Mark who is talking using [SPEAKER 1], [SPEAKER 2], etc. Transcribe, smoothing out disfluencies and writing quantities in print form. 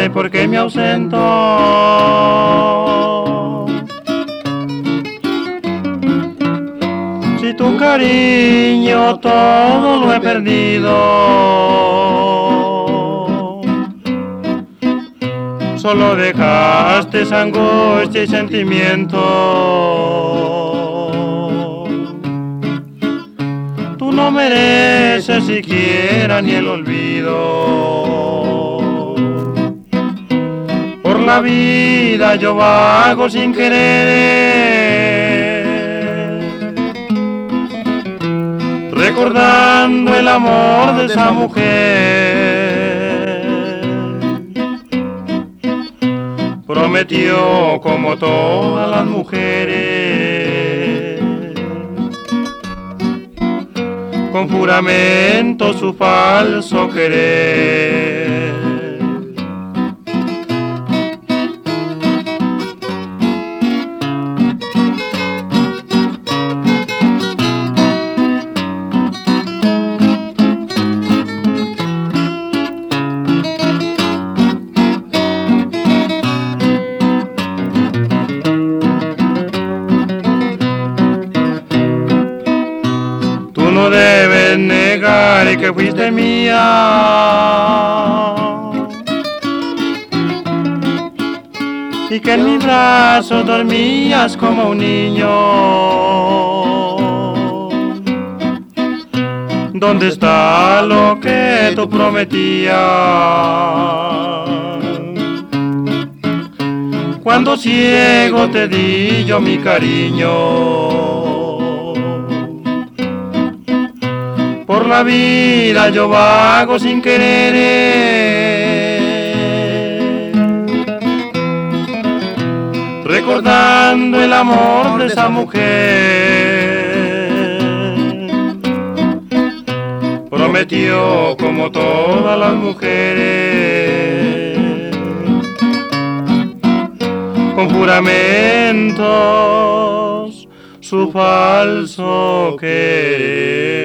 [SPEAKER 1] por qué me ausento. Si tu cariño todo lo he perdido, solo dejaste angustia y sentimiento. Tú no mereces siquiera ni el olvido. Por la vida yo vago sin querer, recordando el amor de esa mujer. Prometió como todas las mujeres, con juramento su falso querer. No debes negar que fuiste mía, y que en mis brazos dormías como un niño. ¿Dónde está lo que tú prometías? Cuando ciego te di yo mi cariño. Por la vida yo vago sin querer, recordando el amor de esa mujer. Prometió como todas las mujeres, con juramentos su falso querer.